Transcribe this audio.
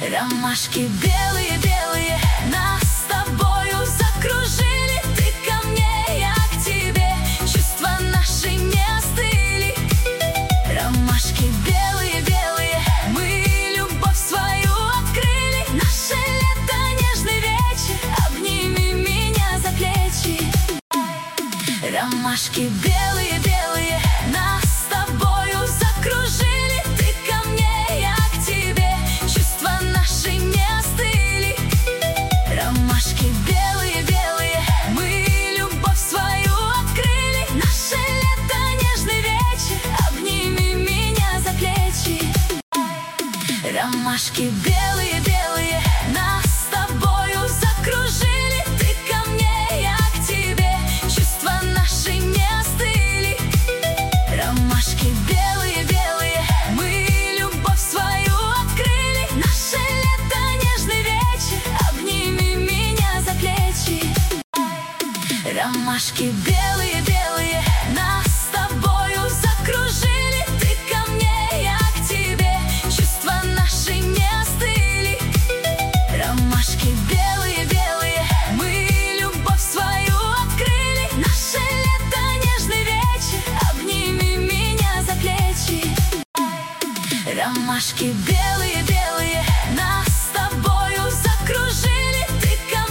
Ромашки белые-белые нас с тобою закружили. Ты ко мне, я к тебе, чувства наши не остыли. Ромашки белые-белые, мы любовь свою открыли. Наше лето, нежный вечер, обними меня за плечи. Ромашки белые-белые нас с тобою закружили. Ты ко мне, я к тебе, чувства наши не остыли. Ромашки белые-белые, мы любовь свою открыли. Наше лето, нежный вечер, обними меня за плечи. Ромашки белые-белые нас с тобою закружили. Ты ко мне, я к тебе, чувства наши не остыли. Ромашки белые-белые, мы любовь свою открыли. Наше лето, нежный вечер, обними меня за плечи. Ромашки белые-белые нас с тобою закружили. Ты ко мне, я к тебе, чувства наши не остыли. Ромашки белые-белые, мы любовь свою открыли. Наше лето, нежный вечер, обними меня за плечи. Ромашки белые.